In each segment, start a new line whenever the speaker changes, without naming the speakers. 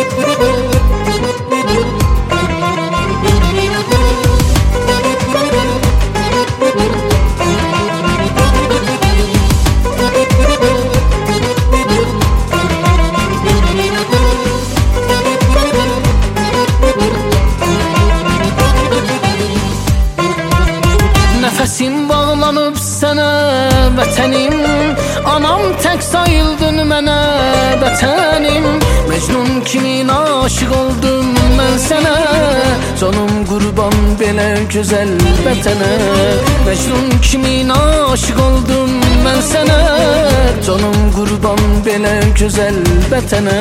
Nefesim bağlanıp sənə vətənim, anam tək sayıldın mənə vətənim. Mecnun kimin aşık oldum mən sənə, canım qurban belə gözəl vətənə. Mecnun kimin aşık oldum mən sənə, canım qurban belə gözəl vətənə.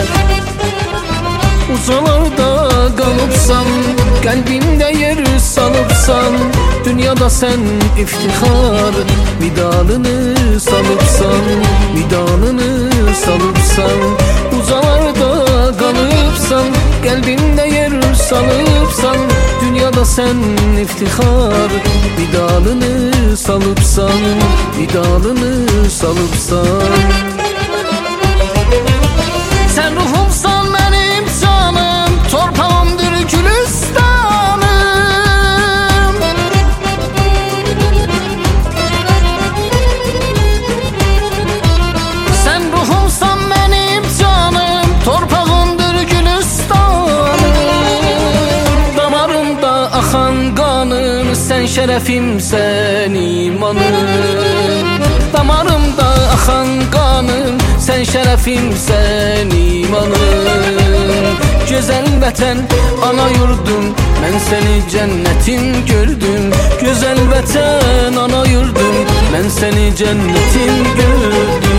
Uzalarda qalıbsan, qəlbimdə yer salıbsan, dünyada sen iftihar midalını salıbsan, midalını salıbsan. Uzalarda qalıbsan, qəlbimdə yer salıbsan, dünyada sen iftihar midalını salıbsan, midalını salıbsan. Sen ruhumsan benim canım, torpağımdır gülistanım. Sen ruhumsan benim canım, torpağımdır gülistanım. Damarımda akan kanım, sen şerefim, sen imanım. Damarımda akan kanım, sen şerefim, sen imanım. Güzel vətən, ana yurdum, mən səni cənnetin gördüm. Güzel vətən, ana yurdum, mən səni cənnetin gördüm.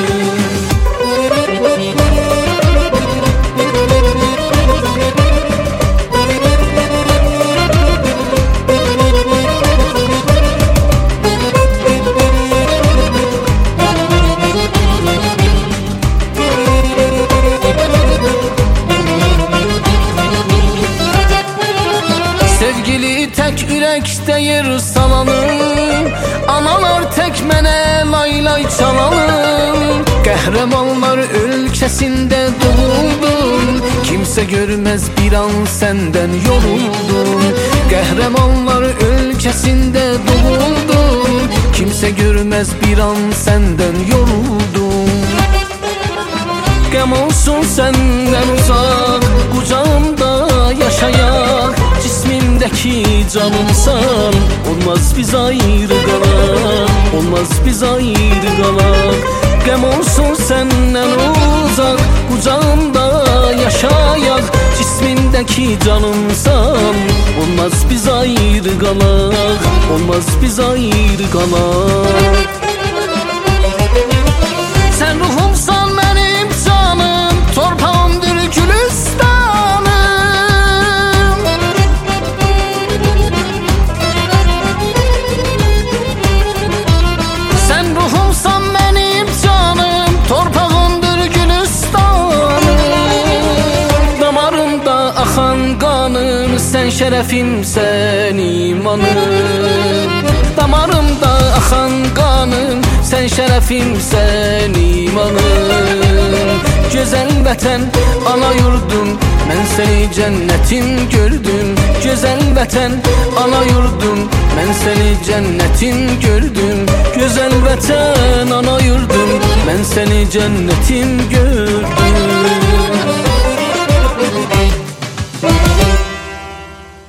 Sevgili tek yürekte yer salalım, analar tek mənə lay lay çalalım. Qəhrəmanlar ölkəsində doğuldum, kimse görmez bir an senden yoruldum. Qəhrəmanlar ölkəsində doğuldum, kimse görmez bir an senden yoruldum. Qəm olsun səndən uzaq, qucağımda yaşayak. Cismimdeki canımsan, olmaz biz ayrı qalaq, olmaz biz ayrı qalaq. Qəm olsun səndən uzaq, qucağımda yaşayak. Cismimdeki canımsan, olmaz biz ayrı qalaq, olmaz biz ayrı qalaq. Sen ruhumsan benim canım, torpağımdır gülistanım. Sen ruhumsan benim canım, torpağımdır gülistanım. Damarımda akan kanım, sen şerefim, sen imanım. Damarımda akan kanım, sen şerefim, sen imanım. Güzel vətən, ana yurdum, mən səni cənnetin gördüm. Güzel vətən, ana yurdum, mən səni cənnetin gördüm. Güzel vətən, ana yurdum, mən səni cənnetin gördüm.